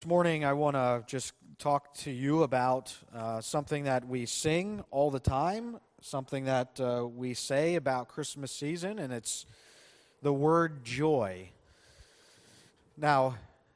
This morning, I want to just talk to you about something that we sing all the time, something that we say about Christmas season, and it's the word joy. Now,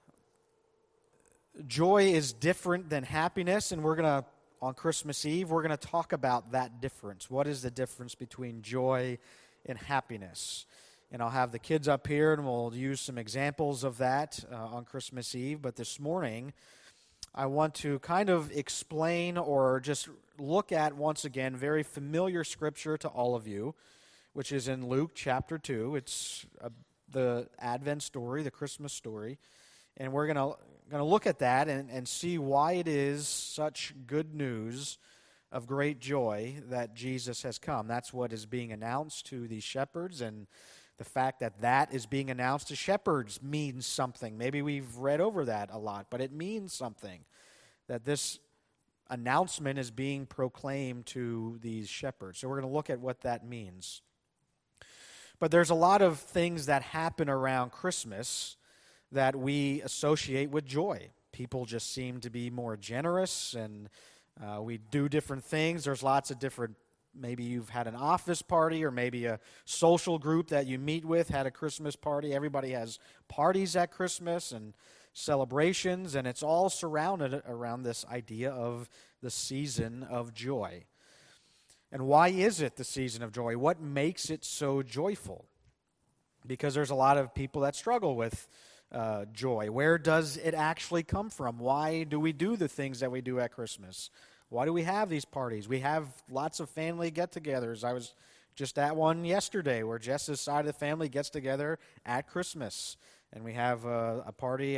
joy is different than happiness, and on Christmas Eve, we're going to talk about that difference. What is the difference between joy and happiness? And I'll have the kids up here, and we'll use some examples of that on Christmas Eve. But this morning, I want to kind of explain or just look at, once again, very familiar scripture to all of you, which is in Luke chapter 2. It's the Advent story, the Christmas story. And we're going to look at that and see why it is such good news of great joy that Jesus has come. That's what is being announced to these shepherds, and the fact that that is being announced to shepherds means something. Maybe we've read over that a lot, but it means something, that this announcement is being proclaimed to these shepherds. So we're going to look at what that means. But there's a lot of things that happen around Christmas that we associate with joy. People just seem to be more generous, and we do different things. There's lots of different. Maybe you've had an office party, or maybe a social group that you meet with had a Christmas party. Everybody has parties at Christmas and celebrations, and it's all surrounded around this idea of the season of joy. And why is it the season of joy? What makes it so joyful? Because there's a lot of people that struggle with joy. Where does it actually come from? Why do we do the things that we do at Christmas? Why do we have these parties? We have lots of family get-togethers. I was just at one yesterday where Jess's side of the family gets together at Christmas. And we have a party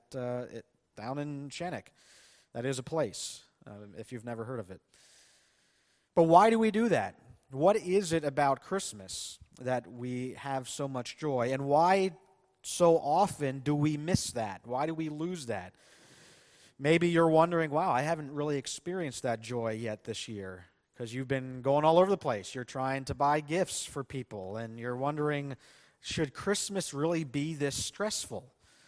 down in Shannock. That is a place, if you've never heard of it. But why do we do that? What is it about Christmas that we have so much joy? And why so often do we miss that? Why do we lose that? Maybe you're wondering, wow, I haven't really experienced that joy yet this year, because you've been going all over the place. You're trying to buy gifts for people, and you're wondering, should Christmas really be this stressful?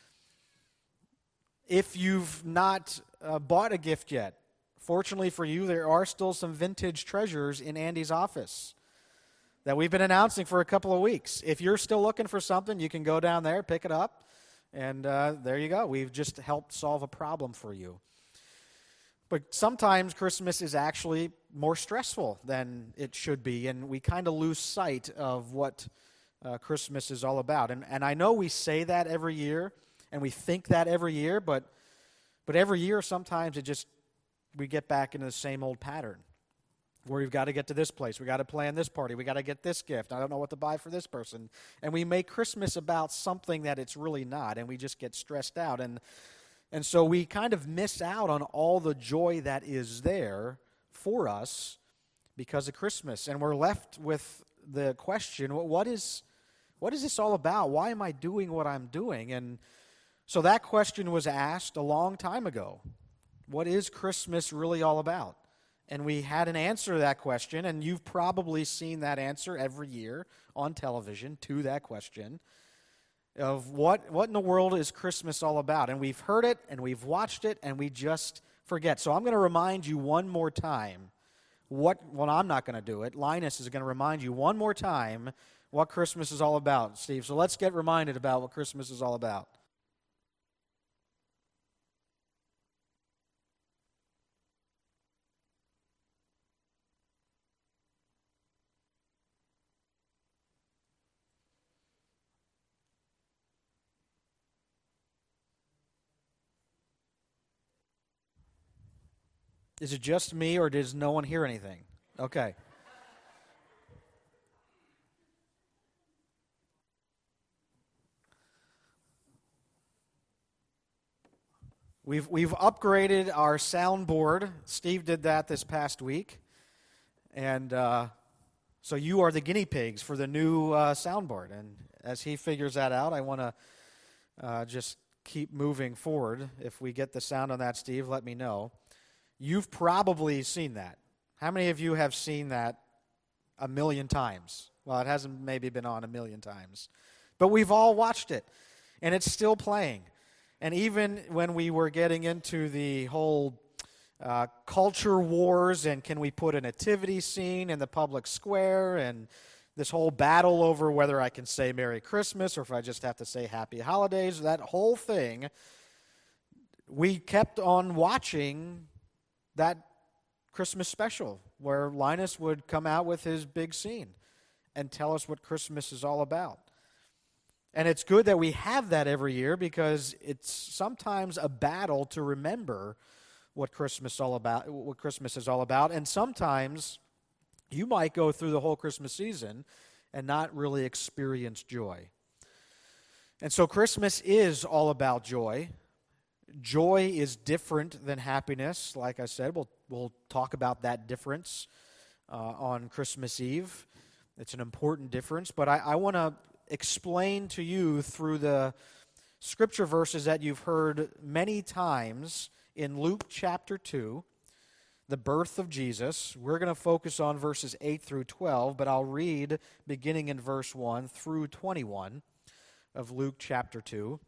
If you've not bought a gift yet, fortunately for you, there are still some vintage treasures in Andy's office that we've been announcing for a couple of weeks. If you're still looking for something, you can go down there, pick it up. And there you go. We've just helped solve a problem for you. But sometimes Christmas is actually more stressful than it should be, and we kind of lose sight of what Christmas is all about. And I know we say that every year, and we think that every year, but every year sometimes we get back into the same old pattern, where we've got to get to this place, we got to plan this party, we got to get this gift, I don't know what to buy for this person. And we make Christmas about something that it's really not, and we just get stressed out. And so we kind of miss out on all the joy that is there for us because of Christmas. And we're left with the question, what is this all about? Why am I doing what I'm doing? And so that question was asked a long time ago. What is Christmas really all about? And we had an answer to that question, and you've probably seen that answer every year on television to that question of what in the world is Christmas all about? And we've heard it, and we've watched it, and we just forget. So I'm going to remind you one more time I'm not going to do it. Linus is going to remind you one more time what Christmas is all about, Steve. So let's get reminded about what Christmas is all about. Is it just me, or does no one hear anything? Okay. We've upgraded our soundboard. Steve did that this past week. And so you are the guinea pigs for the new soundboard. And as he figures that out, I want to just keep moving forward. If we get the sound on that, Steve, let me know. You've probably seen that. How many of you have seen that a million times? Well, it hasn't maybe been on a million times. But we've all watched it, and it's still playing. And even when we were getting into the whole culture wars and can we put a nativity scene in the public square and this whole battle over whether I can say Merry Christmas or if I just have to say Happy Holidays, that whole thing, we kept on watching that Christmas special where Linus would come out with his big scene and tell us what Christmas is all about. And it's good that we have that every year because it's sometimes a battle to remember what Christmas is all about. And sometimes you might go through the whole Christmas season and not really experience joy. And so Christmas is all about joy. Joy is different than happiness. Like I said, we'll talk about that difference on Christmas Eve. It's an important difference, but I want to explain to you through the scripture verses that you've heard many times in Luke chapter 2, the birth of Jesus. We're going to focus on verses 8 through 12, but I'll read beginning in verse 1 through 21 of Luke chapter 2.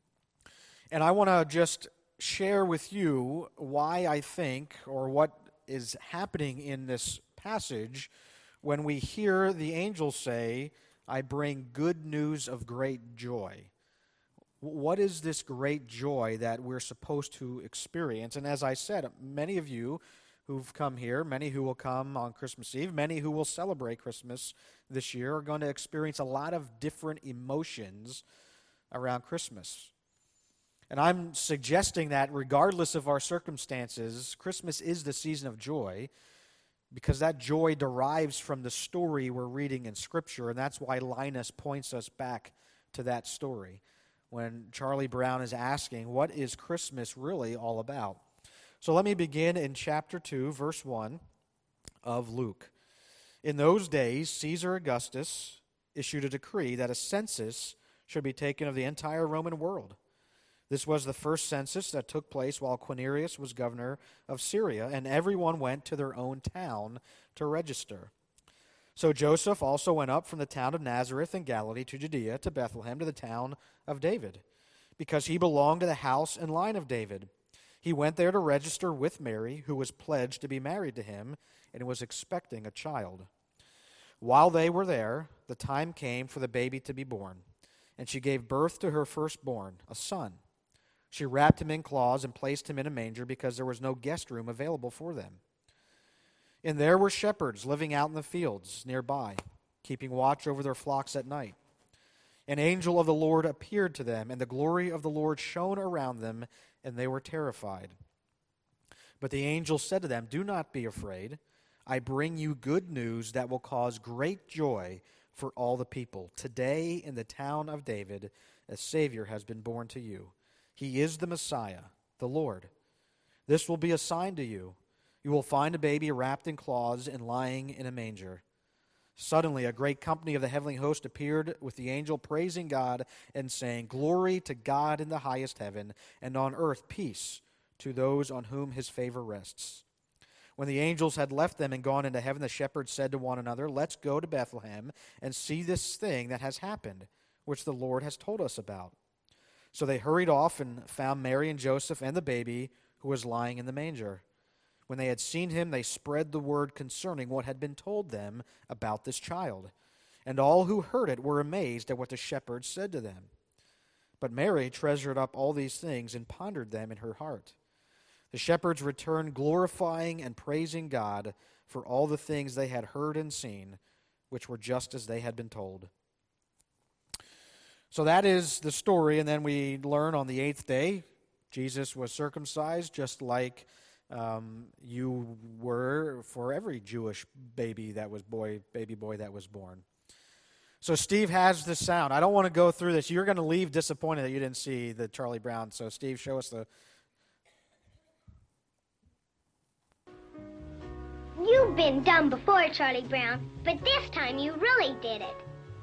And I want to just share with you why I think, or what is happening in this passage when we hear the angels say, I bring good news of great joy. What is this great joy that we're supposed to experience? And as I said, many of you who've come here, many who will come on Christmas Eve, many who will celebrate Christmas this year are going to experience a lot of different emotions around Christmas. And I'm suggesting that regardless of our circumstances, Christmas is the season of joy because that joy derives from the story we're reading in Scripture, and that's why Linus points us back to that story when Charlie Brown is asking, what is Christmas really all about? So let me begin in chapter 2, verse 1 of Luke. In those days, Caesar Augustus issued a decree that a census should be taken of the entire Roman world. This was the first census that took place while Quirinius was governor of Syria, and everyone went to their own town to register. So Joseph also went up from the town of Nazareth in Galilee to Judea, to Bethlehem, to the town of David, because he belonged to the house and line of David. He went there to register with Mary, who was pledged to be married to him, and was expecting a child. While they were there, the time came for the baby to be born, and she gave birth to her firstborn, a son. She wrapped him in cloths and placed him in a manger because there was no guest room available for them. And there were shepherds living out in the fields nearby, keeping watch over their flocks at night. An angel of the Lord appeared to them, and the glory of the Lord shone around them, and they were terrified. But the angel said to them, "Do not be afraid. I bring you good news that will cause great joy for all the people. Today in the town of David, a Savior has been born to you. He is the Messiah, the Lord. This will be a sign to you. You will find a baby wrapped in cloths and lying in a manger." Suddenly, a great company of the heavenly host appeared with the angel, praising God and saying, "Glory to God in the highest heaven, and on earth peace to those on whom his favor rests." When the angels had left them and gone into heaven, the shepherds said to one another, "Let's go to Bethlehem and see this thing that has happened, which the Lord has told us about." So they hurried off and found Mary and Joseph and the baby who was lying in the manger. When they had seen him, they spread the word concerning what had been told them about this child. And all who heard it were amazed at what the shepherds said to them. But Mary treasured up all these things and pondered them in her heart. The shepherds returned, glorifying and praising God for all the things they had heard and seen, which were just as they had been told. So that is the story, and then we learn on the 8th day, Jesus was circumcised, just like you were for every Jewish baby boy that was born. So Steve has the sound. I don't want to go through this. You're going to leave disappointed that you didn't see the Charlie Brown. So Steve, show us the... You've been dumb before, Charlie Brown, but this time you really did it.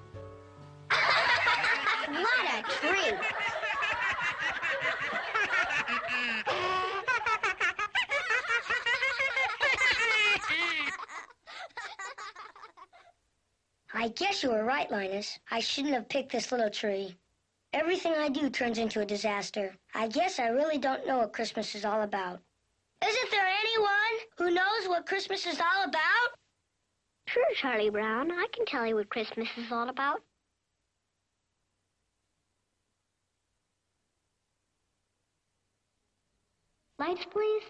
What a treat. I guess you were right, Linus. I shouldn't have picked this little tree. Everything I do turns into a disaster. I guess I really don't know what Christmas is all about. Isn't there anyone who knows what Christmas is all about? Sure, Charlie Brown. I can tell you what Christmas is all about. Lights, please.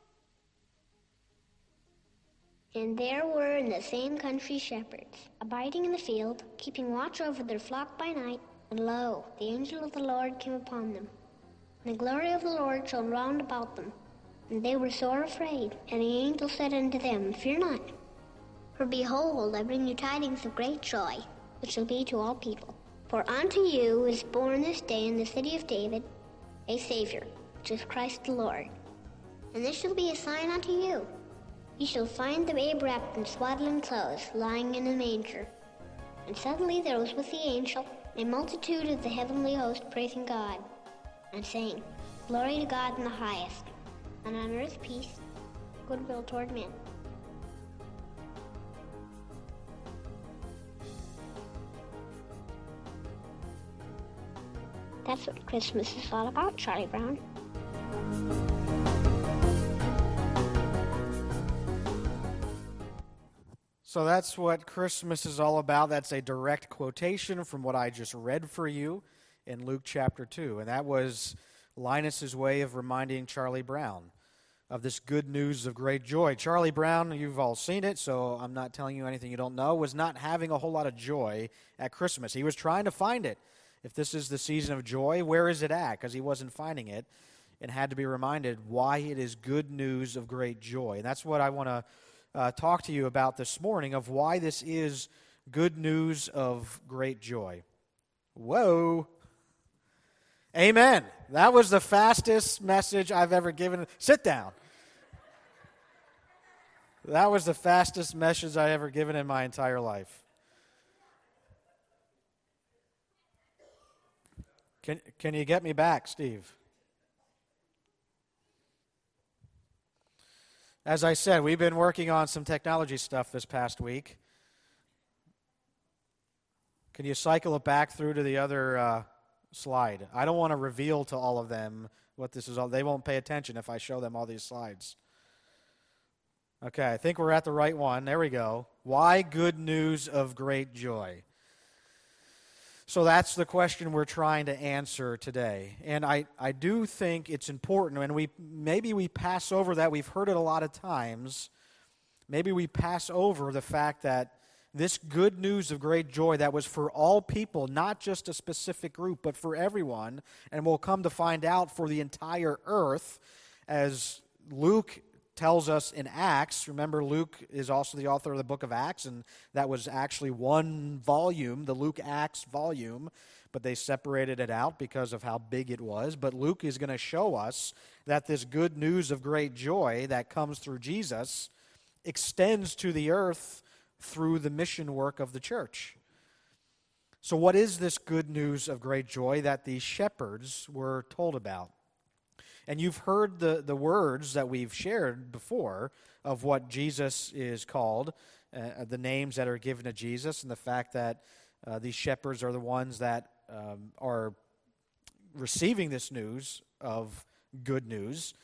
And there were in the same country shepherds, abiding in the field, keeping watch over their flock by night. And lo, the angel of the Lord came upon them. And the glory of the Lord shone round about them. And they were sore afraid. And the angel said unto them, Fear not. For behold, I bring you tidings of great joy, which shall be to all people. For unto you is born this day in the city of David a Savior, which is Christ the Lord. And this shall be a sign unto you. Ye shall find the babe wrapped in swaddling clothes, lying in a manger. And suddenly there was with the angel a multitude of the heavenly host praising God, and saying, Glory to God in the highest, and on earth peace, goodwill toward men. That's what Christmas is all about, Charlie Brown. So that's what Christmas is all about. That's a direct quotation from what I just read for you in Luke chapter 2. And that was Linus's way of reminding Charlie Brown of this good news of great joy. Charlie Brown, you've all seen it, so I'm not telling you anything you don't know, was not having a whole lot of joy at Christmas. He was trying to find it. If this is the season of joy, where is it at? Because he wasn't finding it and had to be reminded why it is good news of great joy. And that's what I want to talk to you about this morning, of why this is good news of great joy. Whoa. Amen. That was the fastest message I've ever given. Sit down. That was the fastest message I ever given in my entire life. Can you get me back, Steve? As I said, we've been working on some technology stuff this past week. Can you cycle it back through to the other slide? I don't want to reveal to all of them what this is all. They won't pay attention if I show them all these slides. Okay, I think we're at the right one. There we go. Why good news of great joy? So that's the question we're trying to answer today. And I do think it's important, and maybe we pass over that. We've heard it a lot of times. Maybe we pass over the fact that this good news of great joy that was for all people, not just a specific group, but for everyone, and we'll come to find out for the entire earth, as Luke tells us in Acts. Remember, Luke is also the author of the book of Acts, and that was actually one volume, the Luke Acts volume, but they separated it out because of how big it was. But Luke is going to show us that this good news of great joy that comes through Jesus extends to the earth through the mission work of the church. So what is this good news of great joy that the shepherds were told about? And you've heard the words that we've shared before of what Jesus is called, the names that are given to Jesus, and the fact that these shepherds are the ones that are receiving this news of good news.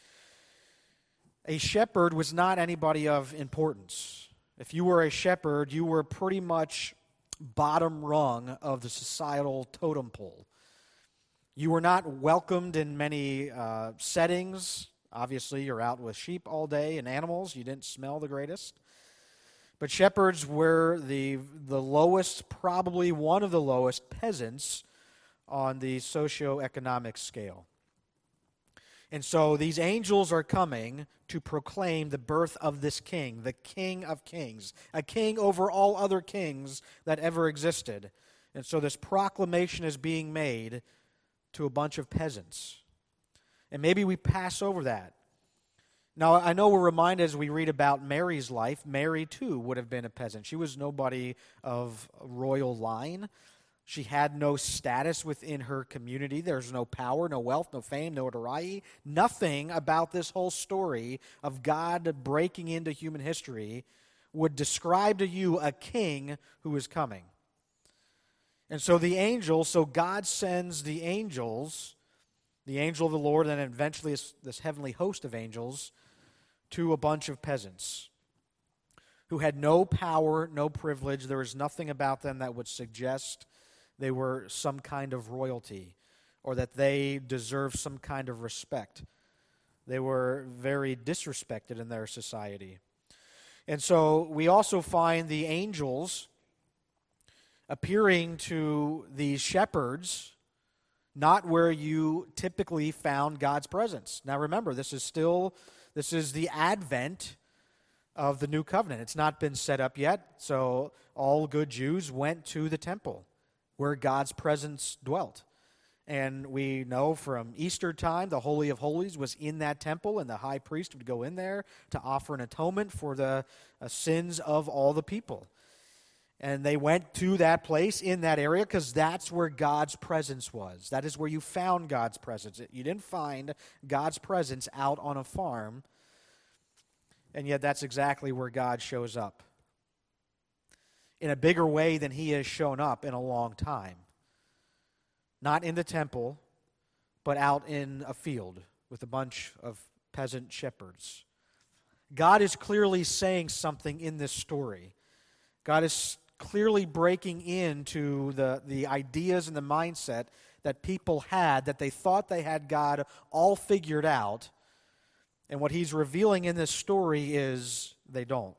A shepherd was not anybody of importance. If you were a shepherd, you were pretty much bottom rung of the societal totem pole. You were not welcomed in many settings. Obviously, you're out with sheep all day and animals. You didn't smell the greatest. But shepherds were the lowest, probably one of the lowest peasants on the socioeconomic scale. And so these angels are coming to proclaim the birth of this king, the King of Kings, a king over all other kings that ever existed. And so this proclamation is being made to a bunch of peasants. And maybe we pass over that. Now, I know we're reminded as we read about Mary's life, Mary too would have been a peasant. She was nobody of royal line. She had no status within her community. There's no power, no wealth, no fame, no notoriety. Nothing about this whole story of God breaking into human history would describe to you a king who is coming. And so God sends the angels, the angel of the Lord, and eventually this heavenly host of angels, to a bunch of peasants who had no power, no privilege. There was nothing about them that would suggest they were some kind of royalty or that they deserved some kind of respect. They were very disrespected in their society. And so we also find the angels appearing to these shepherds, not where you typically found God's presence. Now remember, this is the advent of the new covenant. It's not been set up yet, so all good Jews went to the temple where God's presence dwelt. And we know from Easter time, the Holy of Holies was in that temple, and the high priest would go in there to offer an atonement for the sins of all the people. And they went to that place in that area because that's where God's presence was. That is where you found God's presence. You didn't find God's presence out on a farm, and yet that's exactly where God shows up in a bigger way than he has shown up in a long time. Not in the temple, but out in a field with a bunch of peasant shepherds. God is clearly saying something in this story. God is clearly breaking into the ideas and the mindset that people had, that they thought they had God all figured out. And what he's revealing in this story is they don't.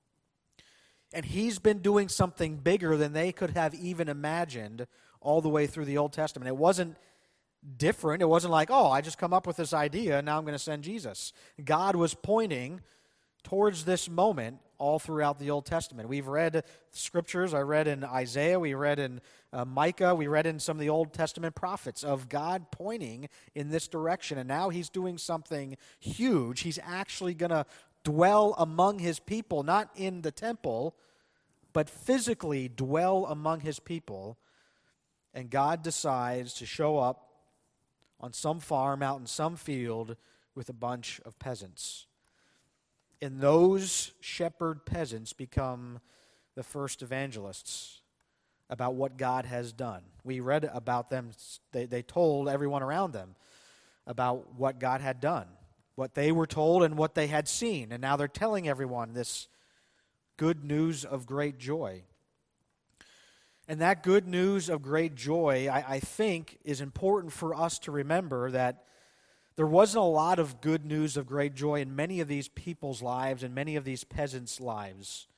And he's been doing something bigger than they could have even imagined all the way through the Old Testament. It wasn't different. It wasn't like, I just come up with this idea, and now I'm going to send Jesus. God was pointing towards this moment all throughout the Old Testament. We've read scriptures. I read in Isaiah. We read in Micah. We read in some of the Old Testament prophets of God pointing in this direction. And now he's doing something huge. He's actually going to dwell among his people, not in the temple, but physically dwell among his people. And God decides to show up on some farm out in some field with a bunch of peasants. And those shepherd peasants become the first evangelists about what God has done. We read about them. They told everyone around them about what God had done, what they were told and what they had seen. And now they're telling everyone this good news of great joy. And that good news of great joy, I think, is important for us to remember that there wasn't a lot of good news of great joy in many of these people's lives and many of these peasants' lives.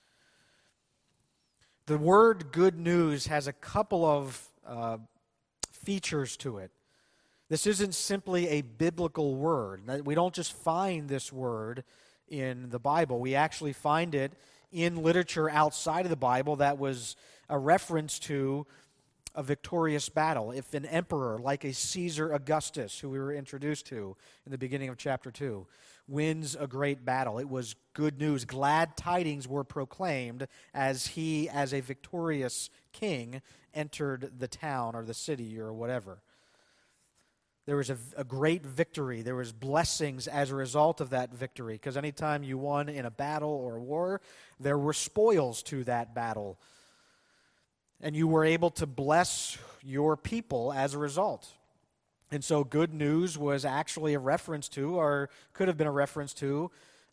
The word good news has a couple of features to it. This isn't simply a biblical word. We don't just find this word in the Bible. We actually find it in literature outside of the Bible that was a reference to a victorious battle. If an emperor like a Caesar Augustus, who we were introduced to in the beginning of chapter 2, wins a great battle, it was good news. Glad tidings were proclaimed as he, as a victorious king, entered the town or the city or whatever. There was a great victory. There was blessings as a result of that victory, because anytime you won in a battle or a war, there were spoils to that battle. And you were able to bless your people as a result. And so good news was actually a reference to, or could have been a reference to,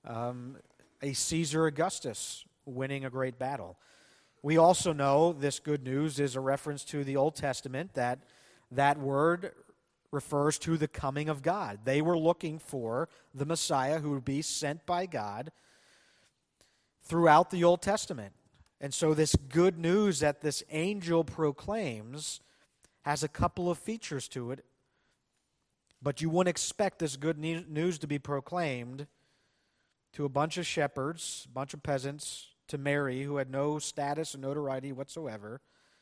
a Caesar Augustus winning a great battle. We also know this good news is a reference to the Old Testament, that word refers to the coming of God. They were looking for the Messiah who would be sent by God throughout the Old Testament. And so this good news that this angel proclaims has a couple of features to it, but you wouldn't expect this good news to be proclaimed to a bunch of shepherds, a bunch of peasants, to Mary, who had no status or notoriety whatsoever.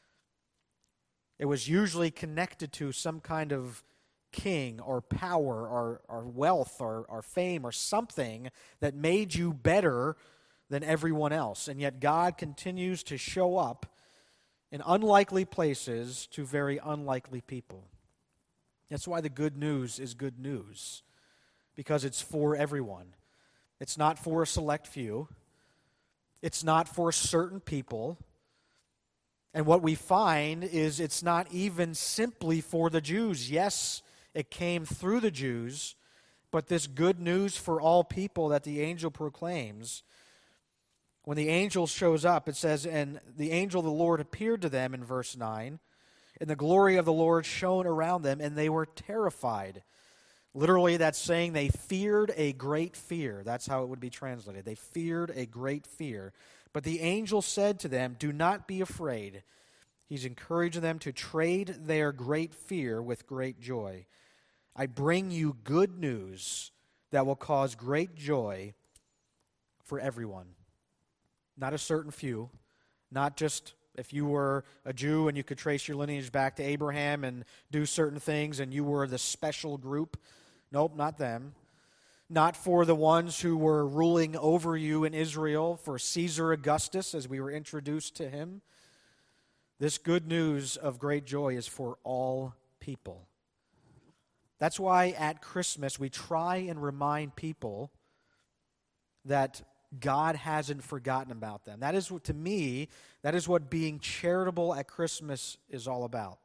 It was usually connected to some kind of king or power or wealth or fame or something that made you better than everyone else. And yet God continues to show up in unlikely places to very unlikely people. That's why the good news is good news, because it's for everyone. It's not for a select few. It's not for certain people. And what we find is it's not even simply for the Jews. Yes, it came through the Jews, but this good news for all people that the angel proclaims, when the angel shows up, it says, and the angel of the Lord appeared to them in verse 9, and the glory of the Lord shone around them, and they were terrified. Literally, that's saying they feared a great fear. That's how it would be translated. They feared a great fear. But the angel said to them, "Do not be afraid." He's encouraging them to trade their great fear with great joy. "I bring you good news that will cause great joy for everyone." Not a certain few, not just if you were a Jew and you could trace your lineage back to Abraham and do certain things and you were the special group. Nope, not them. Not for the ones who were ruling over you in Israel, for Caesar Augustus, as we were introduced to him. This good news of great joy is for all people. That's why at Christmas we try and remind people that God hasn't forgotten about them. That is, to me, that is what being charitable at Christmas is all about.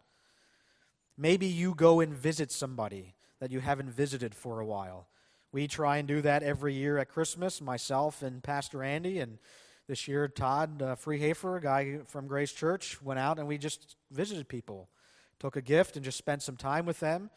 Maybe you go and visit somebody that you haven't visited for a while. We try and do that every year at Christmas, myself and Pastor Andy, and this year Todd Freehafer, a guy from Grace Church, went out and we just visited people. Took a gift and just spent some time with them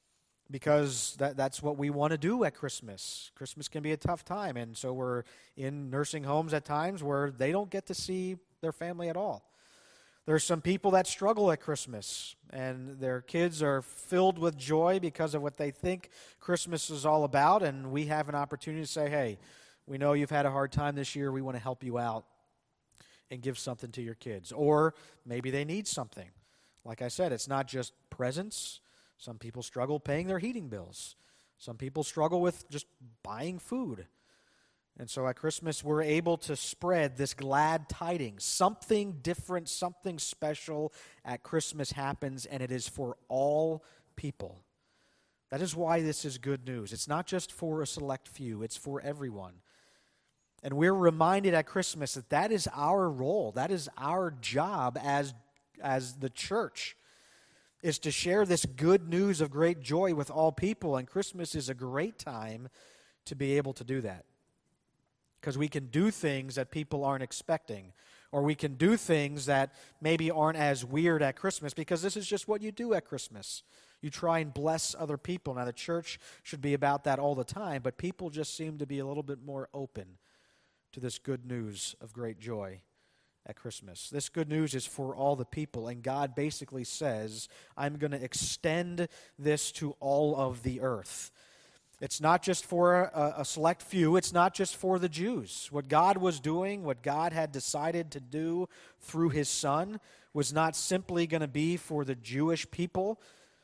because that's what we want to do at Christmas. Christmas can be a tough time, and so we're in nursing homes at times where they don't get to see their family at all. There's some people that struggle at Christmas, and their kids are filled with joy because of what they think Christmas is all about, and we have an opportunity to say, hey, we know you've had a hard time this year. We want to help you out and give something to your kids. Or maybe they need something. Like I said, it's not just presents. Some people struggle paying their heating bills. Some people struggle with just buying food. And so at Christmas, we're able to spread this glad tidings. Something different, something special at Christmas happens, and it is for all people. That is why this is good news. It's not just for a select few, it's for everyone. And we're reminded at Christmas that that is our role. That is our job as the church, is to share this good news of great joy with all people. And Christmas is a great time to be able to do that. Because we can do things that people aren't expecting. Or we can do things that maybe aren't as weird at Christmas, because this is just what you do at Christmas. You try and bless other people. Now, the church should be about that all the time, but people just seem to be a little bit more open to this good news of great joy at Christmas. This good news is for all the people, and God basically says, I'm going to extend this to all of the earth. It's not just for a select few. It's not just for the Jews. What God was doing, what God had decided to do through His Son, was not simply going to be for the Jewish people,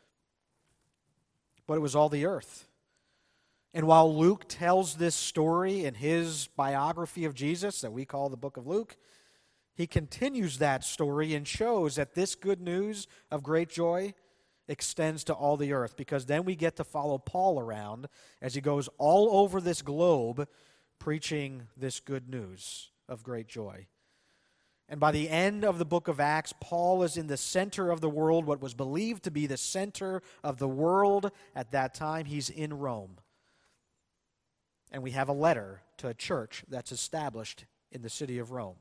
but it was all the earth. And while Luke tells this story in his biography of Jesus that we call the book of Luke, he continues that story and shows that this good news of great joy extends to all the earth, because then we get to follow Paul around as he goes all over this globe preaching this good news of great joy. And by the end of the book of Acts, Paul is in the center of the world, what was believed to be the center of the world at that time. He's in Rome. And we have a letter to a church that's established in the city of Rome.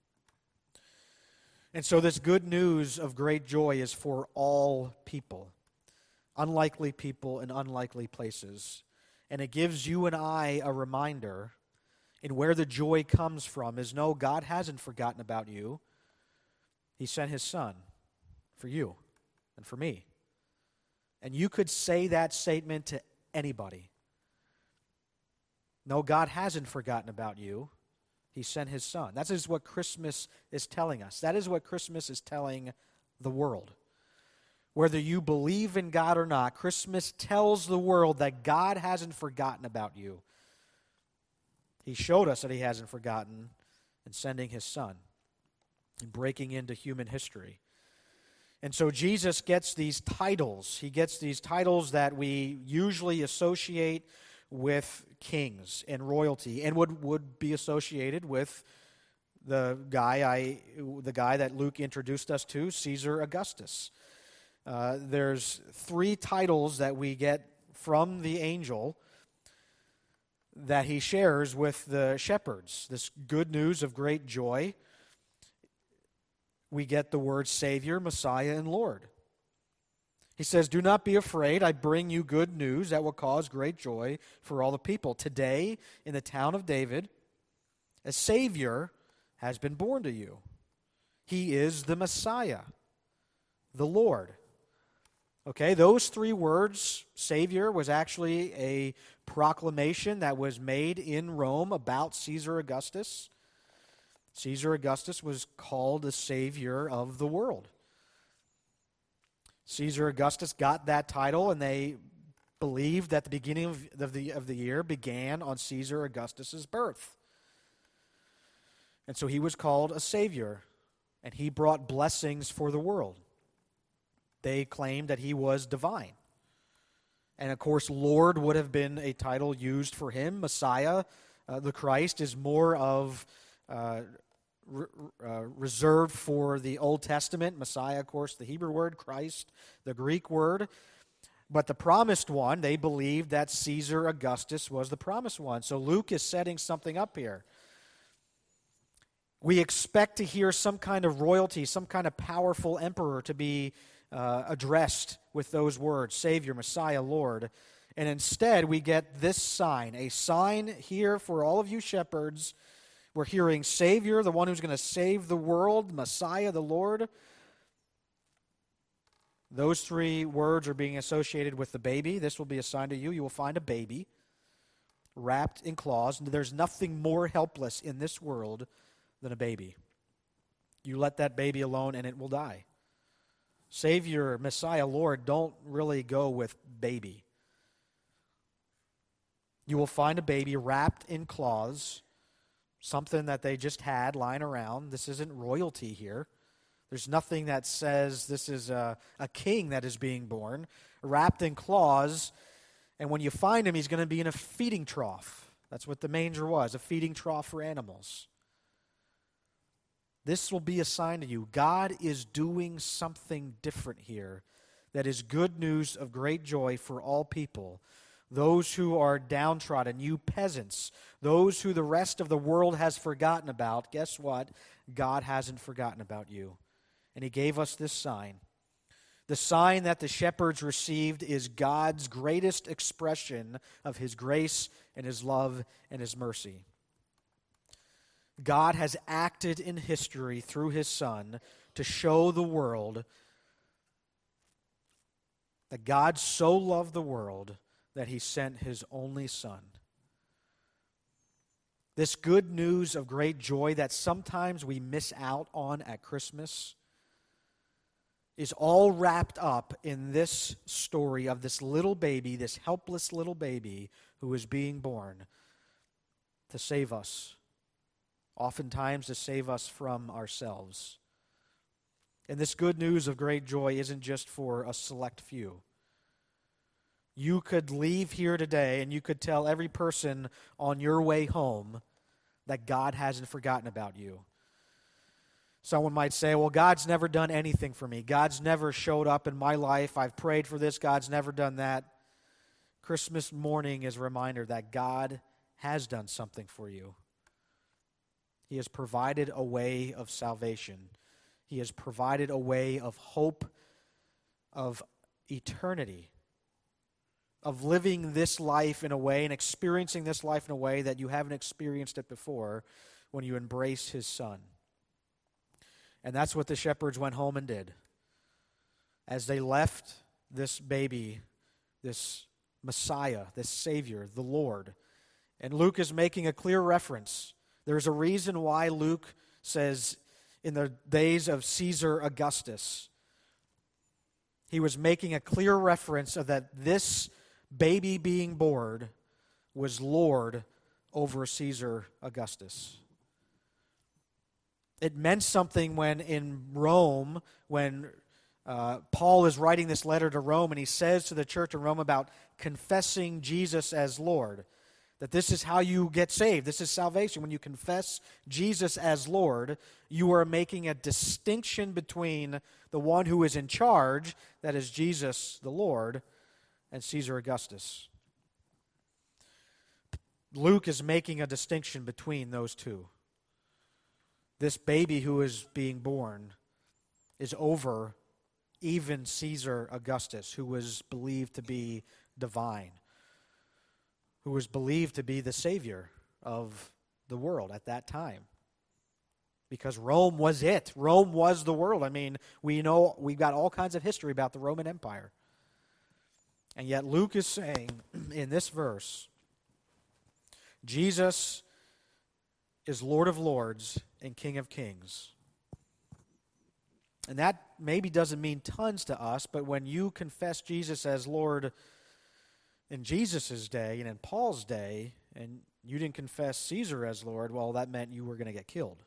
And so this good news of great joy is for all people, unlikely people in unlikely places. And it gives you and I a reminder in where the joy comes from is, no, God hasn't forgotten about you. He sent His Son for you and for me. And you could say that statement to anybody. No, God hasn't forgotten about you. He sent His Son. That is what Christmas is telling us. That is what Christmas is telling the world. Whether you believe in God or not, Christmas tells the world that God hasn't forgotten about you. He showed us that He hasn't forgotten in sending His Son and breaking into human history. And so Jesus gets these titles. He gets these titles that we usually associate with kings and royalty, and would be associated with the guy that Luke introduced us to, Caesar Augustus. There's 3 titles that we get from the angel that he shares with the shepherds. This good news of great joy. We get the words Savior, Messiah, and Lord. He says, "Do not be afraid. I bring you good news that will cause great joy for all the people. Today, in the town of David, a Savior has been born to you. He is the Messiah, the Lord." Okay, those 3 words, Savior, was actually a proclamation that was made in Rome about Caesar Augustus. Caesar Augustus was called the Savior of the world. Caesar Augustus got that title, and they believed that the beginning of the year began on Caesar Augustus's birth. And so he was called a Savior, and he brought blessings for the world. They claimed that he was divine. And of course, Lord would have been a title used for him. Messiah, the Christ, is more of reserved for the Old Testament. Messiah, of course, the Hebrew word, Christ, the Greek word. But the promised one, they believed that Caesar Augustus was the promised one. So Luke is setting something up here. We expect to hear some kind of royalty, some kind of powerful emperor to be addressed with those words, Savior, Messiah, Lord. And instead, we get this sign, a sign here for all of you shepherds. We're hearing Savior, the one who's going to save the world, Messiah, the Lord. Those 3 words are being associated with the baby. This will be a sign to you. You will find a baby wrapped in claws. There's nothing more helpless in this world than a baby. You let that baby alone and it will die. Savior, Messiah, Lord, don't really go with baby. You will find a baby wrapped in claws, something that they just had lying around. This isn't royalty here. There's nothing that says this is a king that is being born. Wrapped in claws, and when you find him, he's going to be in a feeding trough. That's what the manger was, a feeding trough for animals. This will be a sign to you. God is doing something different here that is good news of great joy for all people. Those who are downtrodden, you peasants, those who the rest of the world has forgotten about, guess what? God hasn't forgotten about you. And he gave us this sign. The sign that the shepherds received is God's greatest expression of his grace and his love and his mercy. God has acted in history through his Son to show the world that God so loved the world that he sent his only Son. This good news of great joy that sometimes we miss out on at Christmas is all wrapped up in this story of this little baby, this helpless little baby who is being born to save us. Oftentimes to save us from ourselves. And this good news of great joy isn't just for a select few. You could leave here today and you could tell every person on your way home that God hasn't forgotten about you. Someone might say, well, God's never done anything for me. God's never showed up in my life. I've prayed for this. God's never done that. Christmas morning is a reminder that God has done something for you. He has provided a way of salvation. He has provided a way of hope, of eternity, of living this life in a way and experiencing this life in a way that you haven't experienced it before when you embrace his Son. And that's what the shepherds went home and did. As they left this baby, this Messiah, this Savior, the Lord. And Luke is making a clear reference. There's a reason why Luke says, in the days of Caesar Augustus, he was making a clear reference of that this baby being born was Lord over Caesar Augustus. It meant something when in Rome, when Paul is writing this letter to Rome, and he says to the church in Rome about confessing Jesus as Lord, That this is how you get saved. This is salvation. When you confess Jesus as Lord, you are making a distinction between the one who is in charge, that is Jesus the Lord, and Caesar Augustus. Luke is making a distinction between those two. This baby who is being born is over even Caesar Augustus, who was believed to be divine, who was believed to be the savior of the world at that time. Because Rome was it. Rome was the world. I mean, we've got all kinds of history about the Roman Empire. And yet Luke is saying in this verse, Jesus is Lord of Lords and King of Kings. And that maybe doesn't mean tons to us, but when you confess Jesus as Lord in Jesus' day and in Paul's day, and you didn't confess Caesar as Lord, well, that meant you were going to get killed.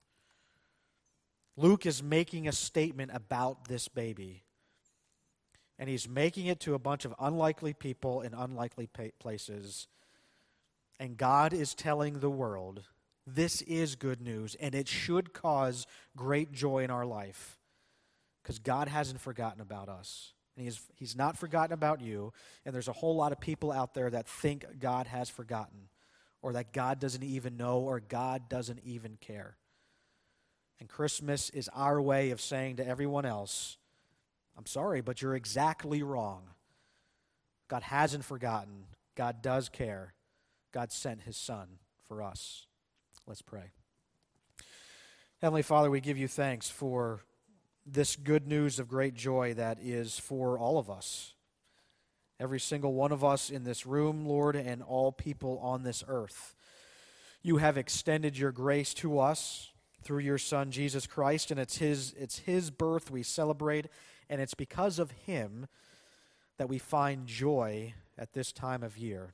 Luke is making a statement about this baby, and he's making it to a bunch of unlikely people in unlikely places, and God is telling the world, this is good news, and it should cause great joy in our life, because God hasn't forgotten about us. And he's not forgotten about you. And there's a whole lot of people out there that think God has forgotten, or that God doesn't even know, or God doesn't even care. And Christmas is our way of saying to everyone else, I'm sorry, but you're exactly wrong. God hasn't forgotten. God does care. God sent his Son for us. Let's pray. Heavenly Father, we give you thanks for this good news of great joy that is for all of us. Every single one of us in this room, Lord, and all people on this earth. You have extended your grace to us through your Son, Jesus Christ, and it's his birth we celebrate, and it's because of him that we find joy at this time of year.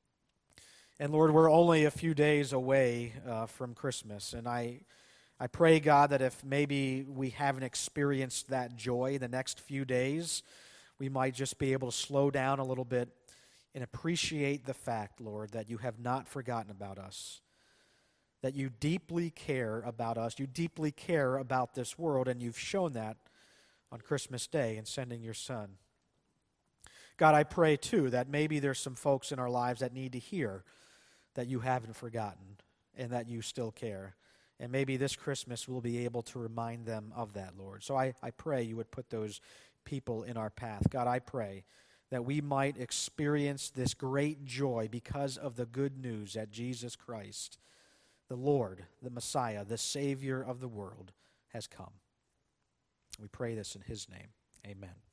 And Lord, we're only a few days away from Christmas, and I pray, God, that if maybe we haven't experienced that joy the next few days, we might just be able to slow down a little bit and appreciate the fact, Lord, that you have not forgotten about us, that you deeply care about us, you deeply care about this world, and you've shown that on Christmas Day in sending your Son. God, I pray, too, that maybe there's some folks in our lives that need to hear that you haven't forgotten and that you still care. And maybe this Christmas we'll be able to remind them of that, Lord. So I pray you would put those people in our path. God, I pray that we might experience this great joy because of the good news that Jesus Christ, the Lord, the Messiah, the Savior of the world, has come. We pray this in his name. Amen.